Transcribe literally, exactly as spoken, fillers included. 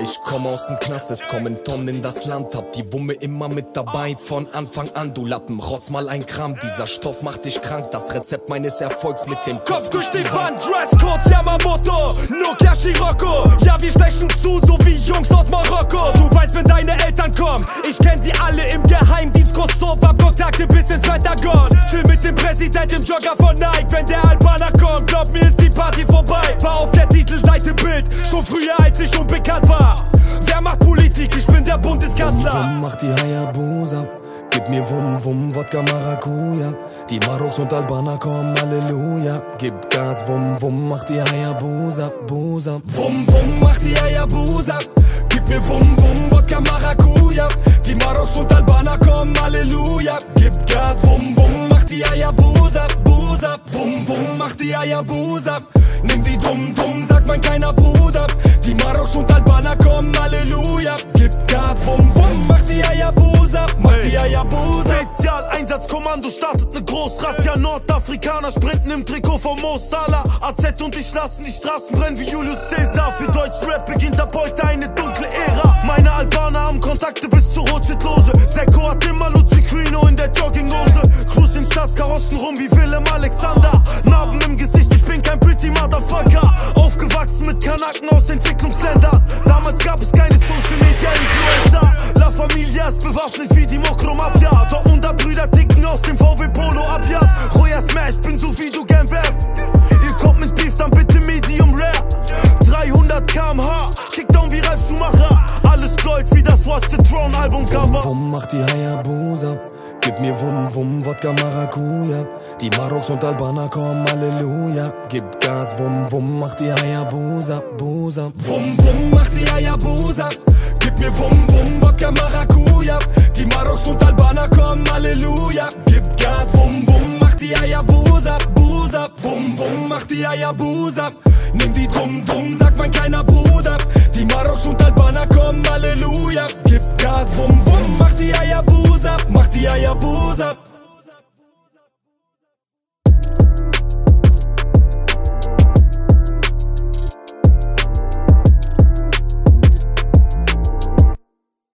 ich komm aus dem Knast, es kommen Tonnen in das Land. Hab die Wumme immer mit dabei, von Anfang an. Du Lappen, rotz mal ein Kram, dieser Stoff macht dich krank. Das Rezept meines Erfolgs mit dem Kopf durch die Wand. Dresscode, Yamamoto, Nokia Scirocco. Ja, wir stechen zu, so wie Jungs aus Marokko. Du weißt, wenn deine Eltern kommen, ich kenn sie alle im Geheimdienst. Kosovo, Kontakte bis ins Pentagon. Chill mit dem Präsident im Jogger von Nike. Wenn der Albaner kommt, glaub mir, ist die Party vorbei. War auf der Titelseite Bild, schon früher als ich unbekannt war. Wer macht Politik? Ich bin der Bundeskanzler. Wum, wum, mach die Hayabusa. Gib mir Wum, Wum, Wodka Maracuja. Die Maroks und Albaner kommen, Halleluja. Gib Gas, Wum, Wum, mach die Hayabusa, Busa. Wum, Wum, mach die Hayabusa. Gib mir Wum, Wum, Wodka Maracuja. Die Maroks und Albaner kommen, Halleluja. Gib Gas, Wum, Wum, mach die Hayabusa, Busa. Wum, Wum, mach die Hayabusa. Nimm die Dumm, Dumm, sagt mein kleiner Bruder. Die Maroks und Albaner kommen, Halleluja. Gib Gas, Wum, Wum, mach die Hayabusa. Mach die Hayabusa. Spezialeinsatzkommando startet ne Großrazzia. Nordafrikaner sprinten im Trikot von Mo Salah. A Z und ich lassen die Straßen brennen wie Julius Caesar. Für Deutschrap beginnt ab heute eine dunkle Ära. Meine Albaner haben Kontakte bis zur Rothschild-Loge. Seko hat immer Lucicrino in der Jogginghose. Cruise in Staatskarossen rum wie Willem Alexander. Narben im Gesicht, ich bin kein pretty Motherfucker. Aufgewachsen mit Kanaken aus Entwicklungsländern. Damals gab es keine Social Media Influencer. La Familia ist bewaffnet wie die Mokro-Mafia. Dortmunder Brüder ticken aus dem V W Polo Abjad. Roya Smash, bin so wie du gern wärst. Ihr kommt mit Beef, dann bitte Medium Rare. dreihundert Kilometer pro Stunde, Kickdown wie Ralf Schumacher. Alles Gold wie das Watch the Throne Album Cover. Wum, Wum, mach die Hayabusa. Gib mir Wum, Wum, Wodka Maracuja. Die Maroks und Albaner kommen, Halleluja. Gib Gas, Wum, Wum, mach die Hayabusa, Busa. Wum, Wum, mach die Hayabusa. Gib mir Wum, Wum, Wodka Maracuja. Die Maroks und Albaner kommen, Halleluja. Gib Gas, Wum, Wum, mach die Hayabusa, Busa. Wum, Wum, mach die Hayabusa. Nimm die Dumm, Dumm, sagt mein kleiner Bruder. Die Maroks und Albaner kommen, Halleluja. Gib Gas, Wum, Wum, mach die Hayabusa. Mach die Hayabusa.